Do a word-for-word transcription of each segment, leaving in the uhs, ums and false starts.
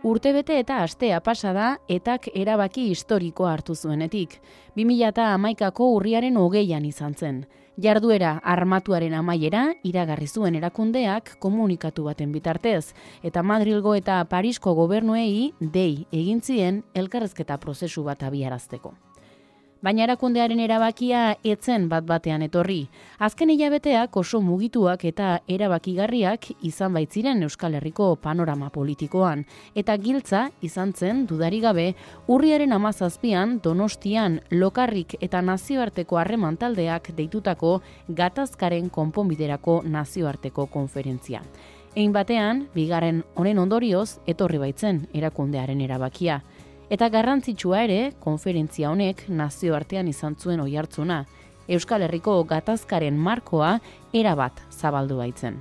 Urtebete eta astea pasada etak erabaki historikoa hartu zuenetik. bi mila hamaikako urriaren hogeian izan zen. Jarduera armatuaren amaiera iragarri zuen erakundeak komunikatu baten bitartez, eta Madrilgo eta Parisko gobernuei dei egin zien elkarrizketa prozesu bat abiarazteko. Baina erakundearen erabakia etzen bat batean etorri. Azken hilabeteak oso mugituak eta erabakigarriak izan baitziren Euskal Herriko panorama politikoan, eta giltza izan zen dudari gabe urriaren hamazazpian Donostian Lokarrik eta nazioarteko harreman taldeak deitutako gatazkaren konponbiderako nazioarteko konferentzia. Ein batean, bigarren honen ondorioz etorri baitzen erakundearen erabakia. Eta garrantzitsua ere, konferentzia honek nazioartean izan zuen oihartzuna, Euskal Herriko gatazkaren markoa erabat zabaldu baitzen.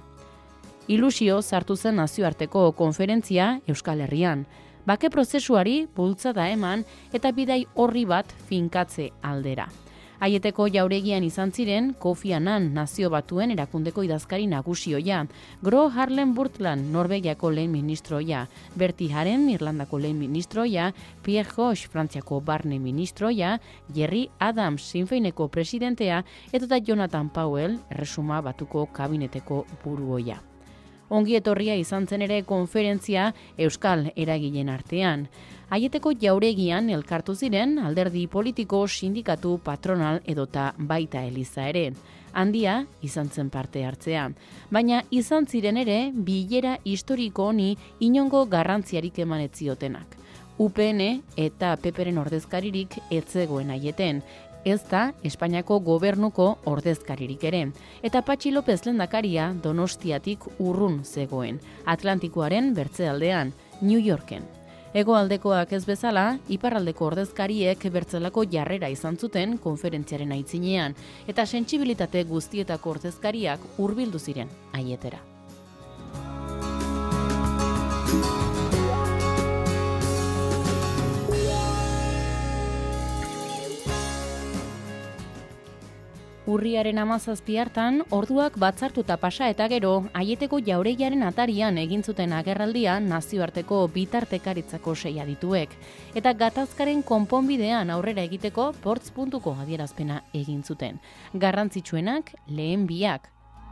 Ilusio sartu zen nazioarteko konferentzia Euskal Herrian, bake prozesuari bultzada eman eta bidai horri bat finkatze aldera. Aieteko jauregian izan ziren Kofi Annan nazio batuen erakundeko idazkari nagusioia, Gro Harlem Brundtland Norvegiako lehen ministroia, Bertie Haren Irlandako lehen ministroia, Pierre Hoche Frantziako barne ministroia, Gerry Adams Sinn Féineko presidentea eta Jonathan Powell Erresuma Batuko kabineteko buruoia. Ongi etorria izan zen ere konferentzia Euskal eragileen artean. Aieteko jauregian elkartu ziren alderdi politiko, sindikatu, patronal edota baita eliza ere. Handia izan zen parte hartzea. Baina izan ziren ere bilera historiko honi inongo garrantziarik eman ez ziotenak. U P N eta P Pren ordezkaririk ez zegoen aieten. Ez da Espainiako gobernuko ordezkaririk ere. Eta Patxi López lehendakaria Donostiatik urrun zegoen, Atlantikoaren bertzealdean, New Yorken. Hegoaldekoak ez bezala, iparraldeko ordezkariek bertzelako jarrera izan zuten konferentziaren aitzinean, eta sentsibilitate guztietako ordezkariak hurbildu ziren aietera. Urriaren hamazazpi hartan, orduak batzartuta pasa eta gero, aieteko jauregiaren atarian egin zuten agerraldia nazioarteko bitartekaritzako sei adituek, eta gatazkaren konponbidean aurrera egiteko portz puntuko adierazpena egin zuten. Garrantzitsuenak lehen biak.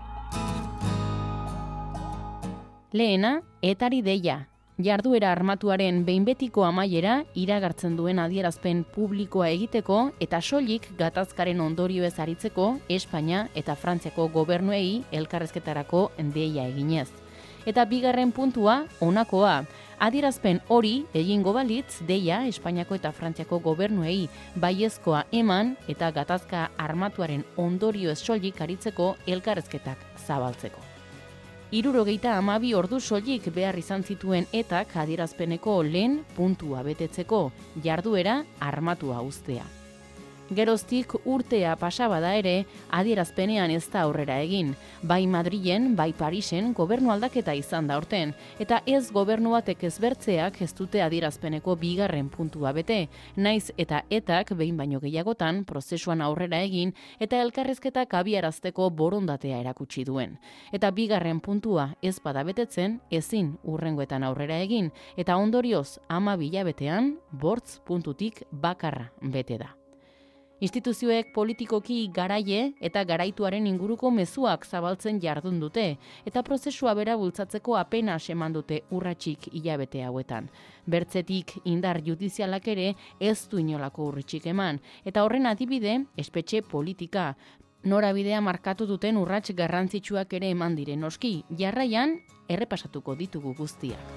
Lehena, etari deia. Jarduera armatuaren behin betiko amaiera iragartzen duen adierazpen publikoa egiteko eta soilik gatazkaren ondorioez aritzeko Espainia eta Frantziako gobernuei elkarrezketarako deia eginez. Eta bigarren puntua honakoa, adierazpen hori egingo balitz deia Espainiako eta Frantziako gobernuei baiezkoa eman eta gatazka armatuaren ondorioez soilik aritzeko elkarrezketak zabaltzeko. Hirurogeita hamabi ordu soilik behar izan zituen etak adierazpeneko lehen puntua betetzeko, jarduera armatua uztea. Geroztik urtea pasabada ere, adierazpenean ez da aurrera egin. Bai Madrilen, bai Parisen gobernu aldaketa izan da aurten, eta ez gobernu batek ezbertzeak ez dute adierazpeneko bigarren puntua bete, naiz eta etak behin baino gehiagotan prozesuan aurrera egin eta elkarrizketak abiarazteko borondatea erakutsi duen. Eta bigarren puntua ez bada betetzen, ezin hurrengoetan aurrera egin, eta ondorioz hamabi hilabetean bortz puntutik bakarra bete da. Instituzioek politikoki garaie eta garaituaren inguruko mezuak zabaltzen jardun dute, eta prozesua bera bultzatzeko apenas eman dute urratsik hilabete hauetan. Bertzetik indar judizialak ere ez du inolako urritxik eman, eta horren adibide espetxe politika. Norabidea markatu duten urrats garrantzitsuak ere eman diren noski, jarraian errepasatuko ditugu guztiak.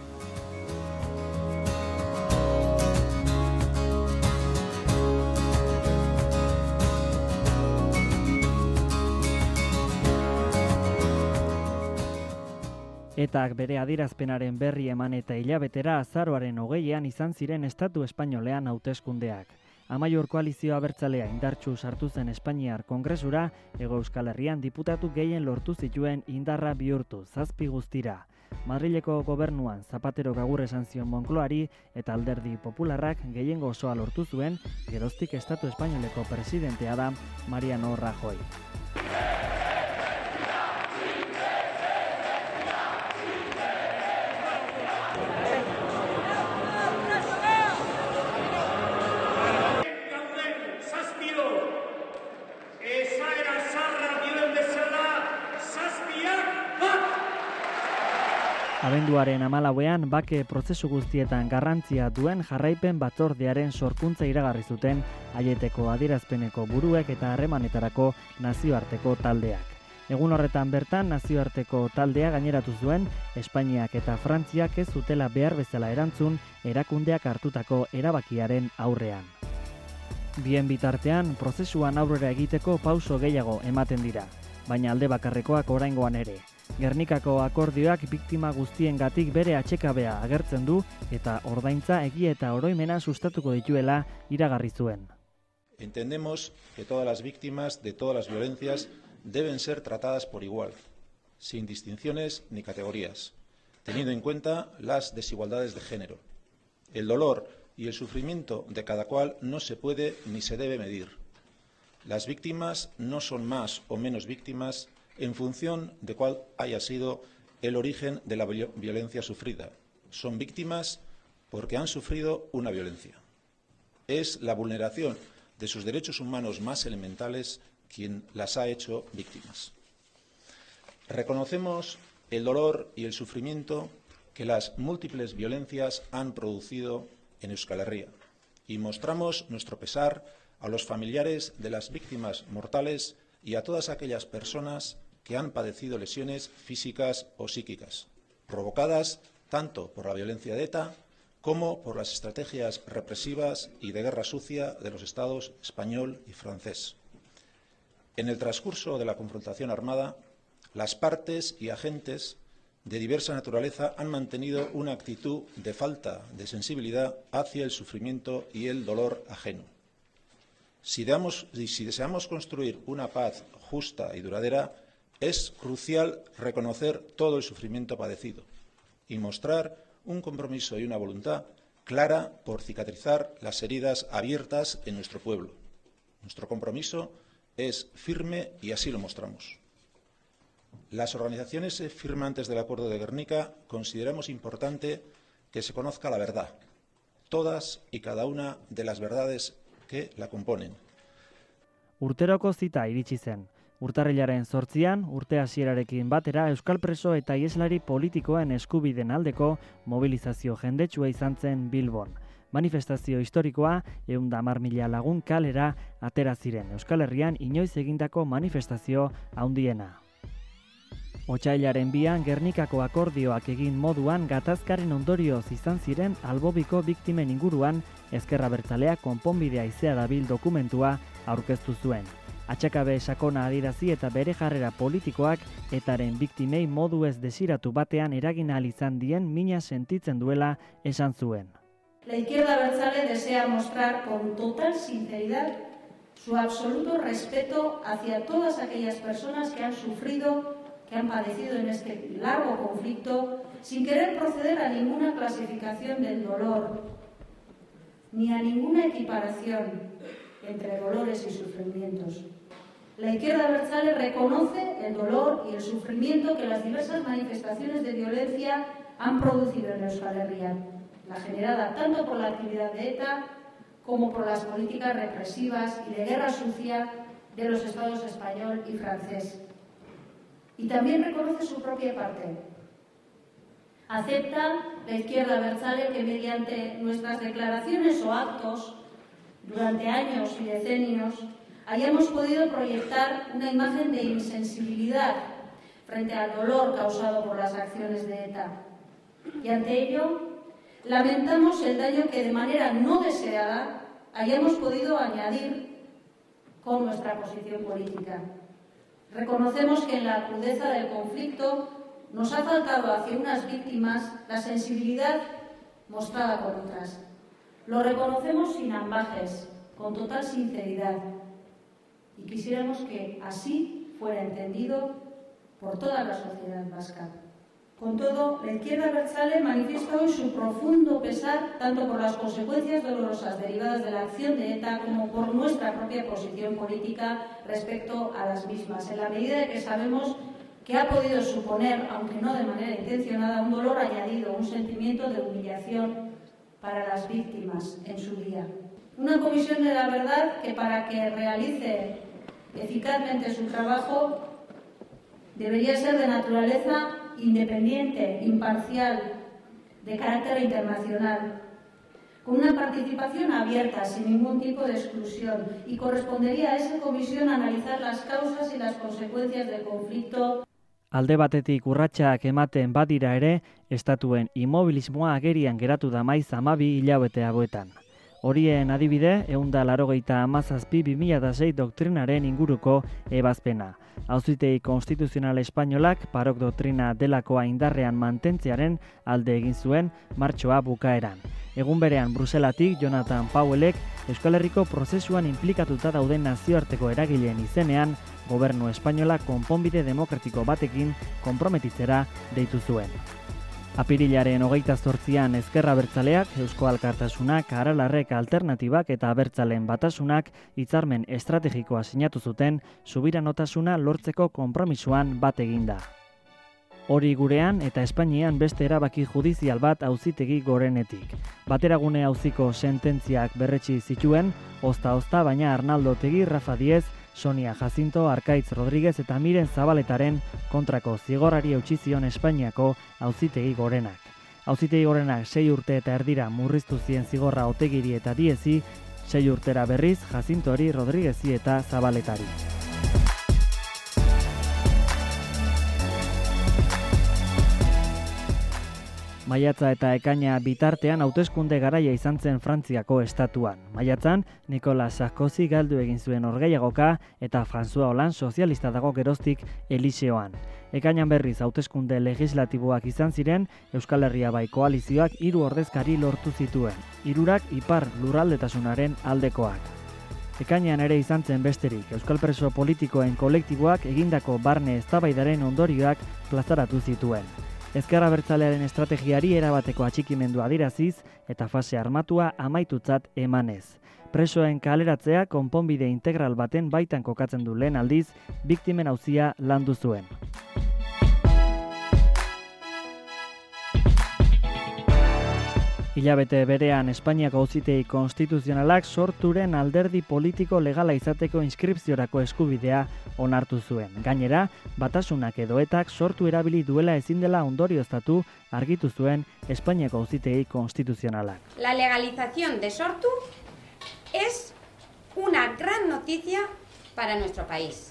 Etak bere adierazpenaren berri eman eta hilabetera azaroaren hogeian izan ziren Estatu Espainolean hauteskundeak. Amaiur koalizioa abertzalea indartsu sartu zen Espainiar Kongresura, Hego Euskal Herrian diputatu gehien lortu zituen indarra bihurtu, zazpi guztira. Madrileko gobernuan Zapatero agur esan zion Moncloari eta Alderdi Popularrak gehiengo osoa lortu zuen, geroztik Estatu Espainoleko presidentea da Mariano Rajoy. Abenduaren hamalauean bake prozesu guztietan garrantzia duen jarraipen batzordearen sorkuntza iragarri zuten Aieteko adierazpeneko buruek eta harremanetarako nazioarteko taldeak. Egun horretan bertan nazioarteko taldea gaineratu zuen Espainiak eta Frantziak ez zutela behar bezala erantzun erakundeak hartutako erabakiaren aurrean. Bien bitartean, prozesuan aurrera egiteko pauso gehiago ematen dira, baina alde bakarrekoak oraingoan ere. Gernikako akordioak biktima guztiengatik bere atxekabea agertzen du eta ordaintza egia eta oroimena sustatuko dituela iragarri zuen. Entendemos que todas las víctimas de todas las violencias deben ser tratadas por igual, sin distinciones ni categorías, teniendo en cuenta las desigualdades de género. El dolor y el sufrimiento de cada cual no se puede ni se debe medir. Las víctimas no son más o menos víctimas en función de cuál haya sido el origen de la violencia sufrida. Son víctimas porque han sufrido una violencia. Es la vulneración de sus derechos humanos más elementales quien las ha hecho víctimas. Reconocemos el dolor y el sufrimiento que las múltiples violencias han producido en Euskal Herria y mostramos nuestro pesar a los familiares de las víctimas mortales y a todas aquellas personas que han padecido lesiones físicas o psíquicas, provocadas tanto por la violencia de ETA como por las estrategias represivas y de guerra sucia de los Estados español y francés. En el transcurso de la confrontación armada, las partes y agentes de diversa naturaleza han mantenido una actitud de falta de sensibilidad hacia el sufrimiento y el dolor ajeno. Si deseamos, si deseamos construir una paz justa y duradera, es crucial reconocer todo el sufrimiento padecido y mostrar un compromiso y una voluntad clara por cicatrizar las heridas abiertas en nuestro pueblo. Nuestro compromiso es firme y así lo mostramos. Las organizaciones firmantes del Acuerdo de Gernika consideramos importante que se conozca la verdad, todas y cada una de las verdades que la componen. Urteroko zita iritsi zen. Urtarrilaren zortzian, urte hasierarekin batera euskal preso eta ieslari politikoen eskubideen aldeko mobilizazio jendetsua izan zen Bilbon. Manifestazio historikoa ehun eta hamar mila lagun kalera atera ziren Euskal Herrian inoiz egindako manifestazio handiena. Otsailaren bian Gernikako akordioak egin moduan gatazkaren ondorioz izan ziren albobiko biktimen inguruan Ezker Abertzaleak konponbidea izea dabil dokumentua aurkeztu zuen. Atxakabe sakona adirazi eta bere jarrera politikoak etaren biktimei modu ez desiratu batean eragin ahal izan dien mina sentitzen duela esan zuen. La izquierda abertzale desea mostrar con total sinceridad su absoluto respeto hacia todas aquellas personas que han sufrido, que han padecido en este largo conflicto, sin querer proceder a ninguna clasificación del dolor, ni a ninguna equiparación entre dolores y sufrimientos. La izquierda abertzale reconoce el dolor y el sufrimiento que las diversas manifestaciones de violencia han producido en Euskal Herria, la generada tanto por la actividad de ETA como por las políticas represivas y de guerra sucia de los Estados español y francés. Y también reconoce su propia parte. Acepta la izquierda abertzale que mediante nuestras declaraciones o actos durante años y decenios hayamos podido proyectar una imagen de insensibilidad frente al dolor causado por las acciones de ETA. Y ante ello, lamentamos el daño que de manera no deseada hayamos podido añadir con nuestra posición política. Reconocemos que en la crudeza del conflicto nos ha faltado hacia unas víctimas la sensibilidad mostrada con otras. Lo reconocemos sin ambajes, con total sinceridad, y quisiéramos que así fuera entendido por toda la sociedad vasca. Con todo, la izquierda abertzale manifiesta hoy su profundo pesar tanto por las consecuencias dolorosas derivadas de la acción de ETA como por nuestra propia posición política respecto a las mismas, en la medida de que sabemos que ha podido suponer, aunque no de manera intencionada, un dolor añadido, un sentimiento de humillación para las víctimas en su día. Una comisión de la verdad que, para que realice eficazmente su trabajo, debería ser de naturaleza independiente, imparcial, de carácter internacional, con una participación abierta, sin ningún tipo de exclusión, y correspondería a esa comisión analizar las causas y las consecuencias del conflicto. Alde batetik urratsak ematen badira ere, estatuen immobilismoa agerian geratu da maiz hamabi hilabete hauetan. Horien adibide, ehun eta laurogeita hamazazpi bi mila sei doktrinaren inguruko ebazpena. Auzitegi Konstituzional Espainolak parok doktrina delakoa indarrean mantentzearen alde egin zuen martxoa bukaeran. Egun berean Bruselatik Jonathan Powellek Euskal Herriko prozesuan inplikatuta dauden nazioarteko eragileen izenean, gobernu espainola konponbide demokratiko batekin konprometitzera deitu zuen. Apirilaren hogeita zortzian Ezker Abertzaleak, Eusko Alkartasunak, Aralarrek Alternatibak eta Abertzaleen Batasunak hitzarmen estrategikoa sinatu zuten subiranotasuna lortzeko konpromisoan bat eginda. Hori gurean eta Espainian beste erabaki judizial bat auzitegi gorenetik. Bateragune auziko sententziak berretsi zituen, ozta-ozta baina Arnaldo Otegi, Rafa Diez, Sonia Jacinto, Arkaitz Rodríguez eta Miren Zabaletaren kontrako zigorrari eutsi zion Espainiako auzitegi gorenak. Auzitegi gorenak sei urte eta erdira murriztu zien zigorra Otegiri eta Diezi, sei urtera berriz Jacintori, Rodríguezi eta Zabaletari. Maiatza eta ekaina bitartean hauteskunde garaia izan zen Frantziako estatuan. Maiatzan, Nicolas Sarkozy galdu egin zuen Norgehiagoka eta François Hollande sozialista dago geroztik Eliseoan. Ekainan berriz hauteskunde legislatiboak izan ziren, Euskal Herria bai koalizioak hiru ordezkari lortu zituen. Hirurak ipar lurraldetasunaren aldekoak. Ekainean ere izan zen besterik, Euskal preso politikoen kolektiboak egindako barne eztabaidaren ondorioak plazaratu zituen. Ezker Abertzalearen estrategiari erabateko atxikimendua adiraziz eta fase armatua amaitutzat emanez. Presoen kaleratzea konponbide integral baten baitan kokatzen du lehen aldiz, biktimen auzia landu zuen. Hilabete berean Espainiako auzitegi konstituzionalak sorturen alderdi politiko legala izateko inskripziorako eskubidea onartu zuen. Gainera, batasunak edo etak sortu erabili duela ezin dela ondorioztatu argitu zuen Espainiako auzitegi konstituzionalak. La legalización de Sortu es una gran noticia para nuestro país.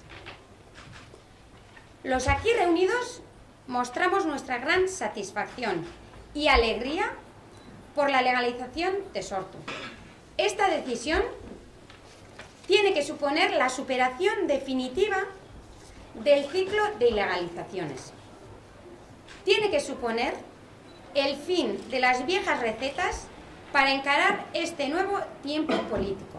Los aquí reunidos mostramos nuestra gran satisfacción y alegría por la legalización de Sortu. Esta decisión tiene que suponer la superación definitiva del ciclo de ilegalizaciones. Tiene que suponer el fin de las viejas recetas para encarar este nuevo tiempo político.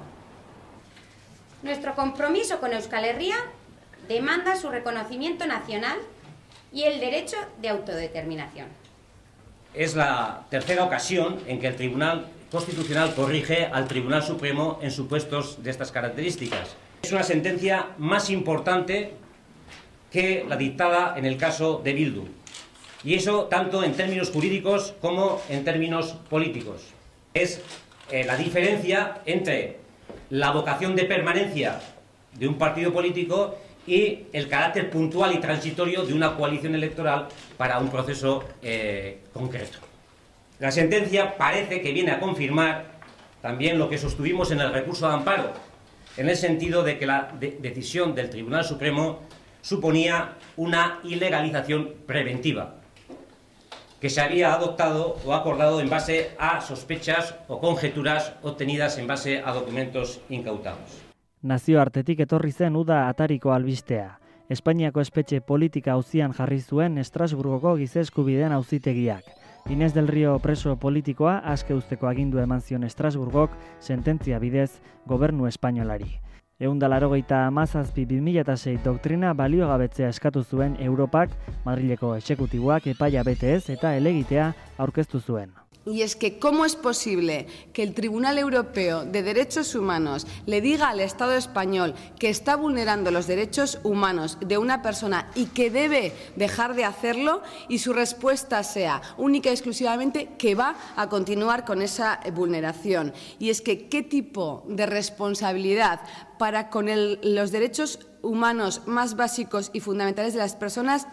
Nuestro compromiso con Euskal Herria demanda su reconocimiento nacional y el derecho de autodeterminación. Es la tercera ocasión en que el Tribunal Constitucional corrige al Tribunal Supremo en supuestos de estas características. Es una sentencia más importante que la dictada en el caso de Bildu. Y eso tanto en términos jurídicos como en términos políticos. Es eh, la diferencia entre la vocación de permanencia de un partido político y el carácter puntual y transitorio de una coalición electoral para un proceso eh, concreto. La sentencia parece que viene a confirmar también lo que sostuvimos en el recurso de amparo, en el sentido de que la de- decisión del Tribunal Supremo suponía una ilegalización preventiva, que se había adoptado o acordado en base a sospechas o conjeturas obtenidas en base a documentos incautados. Nazioartetik etorri zen uda atariko albistea. Espainiako espetxe politika auzian jarri zuen Estrasburgoko giza eskubideen auzitegiak. Inés del Río preso politikoa aske uzteko agindu eman zion Estrasburgok sententzia bidez gobernu espainolari. Ehun eta laurogeita hamazazpi bi mila sei doktrina baliogabetzea eskatu zuen Europak, Madrileko exekutiboak epaia bete ez eta helegitea aurkeztu zuen. Y es que, ¿cómo es posible que el Tribunal Europeo de Derechos Humanos le diga al Estado español que está vulnerando los derechos humanos de una persona y que debe dejar de hacerlo y su respuesta sea única y exclusivamente que va a continuar con esa vulneración? Y es que, ¿qué tipo de responsabilidad para con el- los derechos humanos más básicos y fundamentales de las personas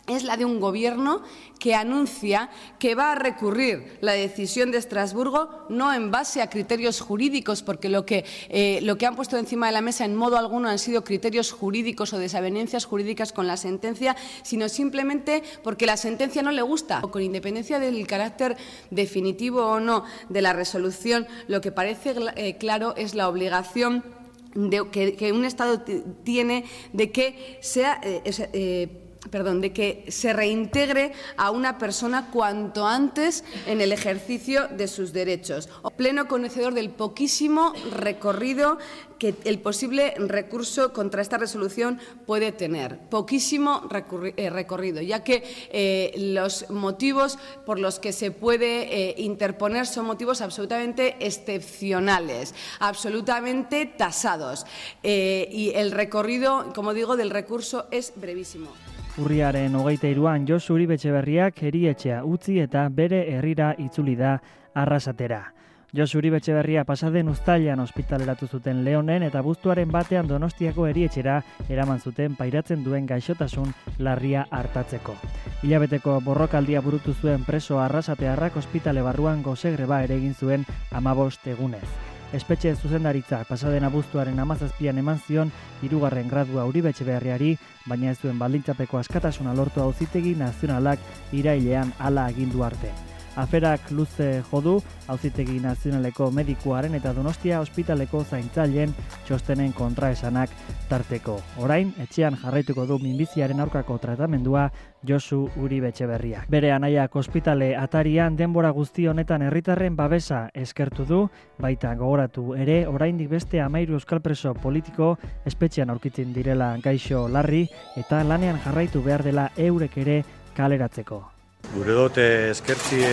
es la de un gobierno que anuncia que va a recurrir la decisión de Estrasburgo no en base a criterios jurídicos, porque lo que, eh, lo que han puesto encima de la mesa en modo alguno han sido criterios jurídicos o desavenencias jurídicas con la sentencia, sino simplemente porque la sentencia no le gusta. Con independencia del carácter definitivo o no de la resolución, lo que parece eh, claro es la obligación de, que, que un Estado tiene de que sea... Eh, eh, Perdón, de que se reintegre a una persona cuanto antes en el ejercicio de sus derechos. Pleno conocedor del poquísimo recorrido que el posible recurso contra esta resolución puede tener. Poquísimo recorrido, ya que eh, los motivos por los que se puede eh, interponer son motivos absolutamente excepcionales, absolutamente tasados. Eh, y el recorrido, como digo, del recurso es brevísimo. Urriaren hogeita hiruan Josu Uribe Etxeberriak erietxea utzi eta bere herrira itzuli da Arrasatera. Josu Uribe Etxeberria pasaden uztailean ospitaleratu zuten Leonen eta abuztuaren batean Donostiako erietxera eraman zuten pairatzen duen gaixotasun larria hartatzeko. Hilabeteko borrokaldia burutu zuen preso arrasatearrak ospitale barruan gose greba ere egin zuen hamabost egunez. Espetxe zuzendaritza pasaden abuztuaren hamazazpian eman zion hirugarren gradua Uribe Etxeberriari, baina ez zuen baldintzapeko askatasuna lortu Auzitegi Nazionalak irailean hala agindu arte. Aferak luze jodu Auzitegi Nazionaleko medikuaren eta Donostia ospitaleko zaintzaileen txostenen kontraesanak tarteko. Orain, etxean jarraituko du minbiziaren aurkako tratamendua Josu Uribe Etxeberriak. Bere anaiak ospitale atarian denbora guzti honetan herritarren babesa eskertu du, baita gogoratu ere oraindik beste hamahiru euskal preso politiko espetxean aurkitzen direla gaixo larri eta lanean jarraitu behar dela eurek ere kaleratzeko. Gure dote eskertzie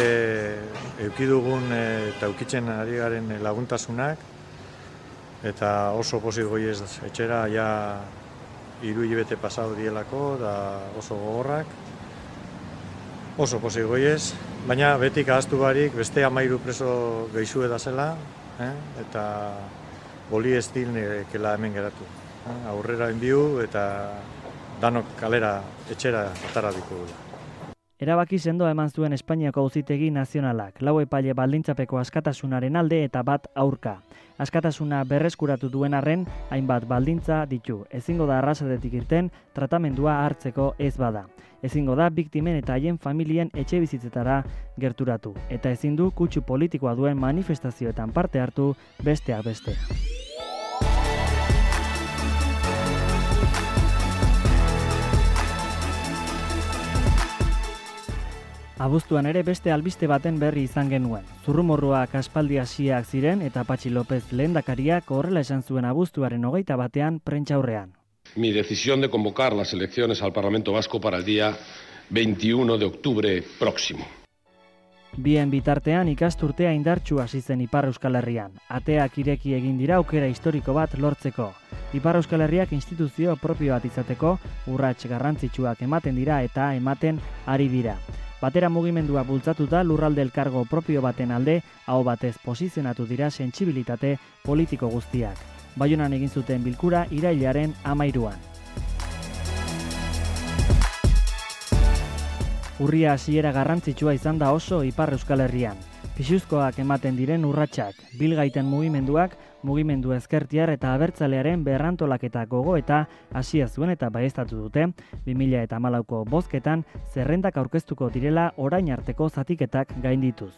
eukidugun eta eukitzen ari garen laguntasunak eta oso pozik goiez etxera ja hiru hilabete pasatu dielako da oso gogorrak. Oso pozik goiez, baina betik ahaztu barik beste hamahiru preso geixu edazela eh? eta boli ez dilekela hemen geratu. Eh? Aurrera enbiu eta danok kalera etxera atara dikugula. Erabaki sendoa eman zuen Espainiako Auzitegi Nazionalak, lau epaile baldintzapeko askatasunaren alde eta bat aurka. Askatasuna berreskuratu duen arren, hainbat baldintza ditu. Ezingo da arrasatetik irten, tratamendua hartzeko ez bada. Ezingo da biktimen eta haien familien etxe bizitzetara gerturatu. Eta ezin du kutsu politikoa duen manifestazioetan parte hartu besteak beste. Abuztuan ere beste albiste baten berri izan genuen. Zurrumorruak aspaldi hasiak ziren eta Patxi López lehendakariak horrela esan zuen abuztuaren hogeita batean prentsaurrean. Mi decisión de convocar las elecciones al Parlamento Vasco para el día veintiuno de octubre próximo. Bien bitartean ikasturtea indartsu hasi zen Ipar Euskal Herrian. Ateak ireki egin dira aukera historiko bat lortzeko. Ipar Euskal Herriak instituzio propio bat izateko urrats garrantzitsuak ematen dira eta ematen ari dira. Batera mugimendua bultzatuta lurralde elkargo propio baten alde, aho batez posizionatu dira sentsibilitate politiko guztiak. Baionan egin zuten bilkura irailaren hamairuan. Urria hasiera garrantzitsua izan da oso Ipar Euskal Herrian. Pisuzkoak ematen diren urratsak, bilgaiten mugimenduak, mugimendu ezkertiar eta abertzalearen berrantolaketa gogo eta hasia zuen eta baieztatu dute, bi mila hamalauko bozketan zerrendak aurkeztuko direla orain arteko zatiketak gaindituz.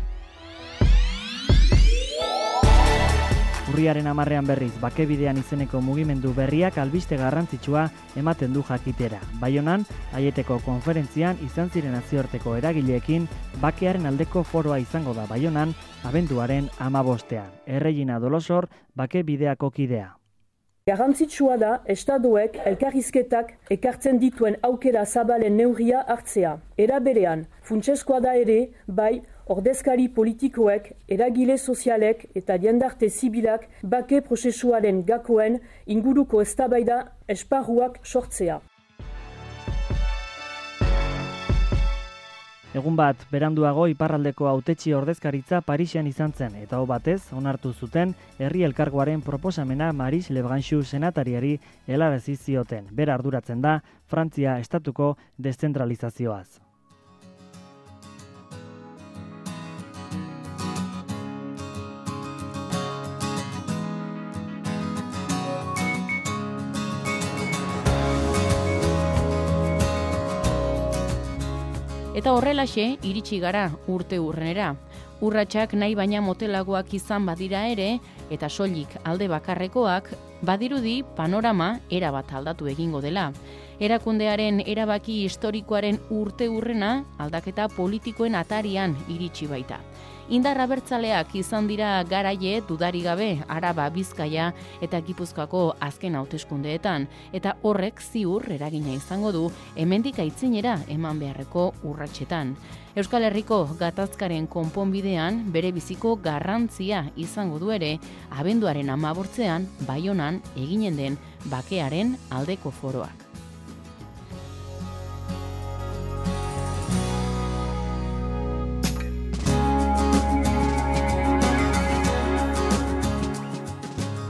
Urriaren hamarrean berriz, bakebidean izeneko mugimendu berriak albiste garrantzitsua ematen du jakitera. Baionan, Aieteko konferentzian izan ziren nazioarteko eragileekin, bakearen aldeko foroa izango da Baionan, abenduaren hamabostean. Erregina Dolosor, bakebideako kidea. Garrantzitsua da, estaduek elkarrizketak ekartzen dituen aukera zabalen neurria hartzea. Era berean, funtsezkoa da ere, bai, ordezkari politikoek, eragile sozialek eta jendarte zibilak bake prozesuaren gakoen inguruko eztabaida esparruak sortzea. Egun bat, beranduago iparraldeko hautetsi ordezkaritza Parisen izan zen, eta hau batez, onartu zuten, herri elkargoaren proposamena Maris Lebganchu senatariari helarazi zioten. Bera arduratzen da, Frantzia estatuko deszentralizazioaz. Eta horrelaxe, iritsi gara urte urrenera. Urratsak nahi baina motelagoak izan badira ere, eta soilik alde bakarrekoak, badirudi panorama erabat aldatu egingo dela. Erakundearen erabaki historikoaren urte urrena, aldaketa politikoen atarian iritsi baita. Indar abertzaleak izan dira garaie dudari gabe Araba, Bizkaia eta Gipuzkoako azken hauteskundeetan, eta horrek ziur eragina izango du hemendik aitzinera eman beharreko urratsetan. Euskal Herriko gatazkaren konponbidean bere biziko garrantzia izango du ere abenduaren hamabortzean Baionan eginen den bakearen aldeko foroak.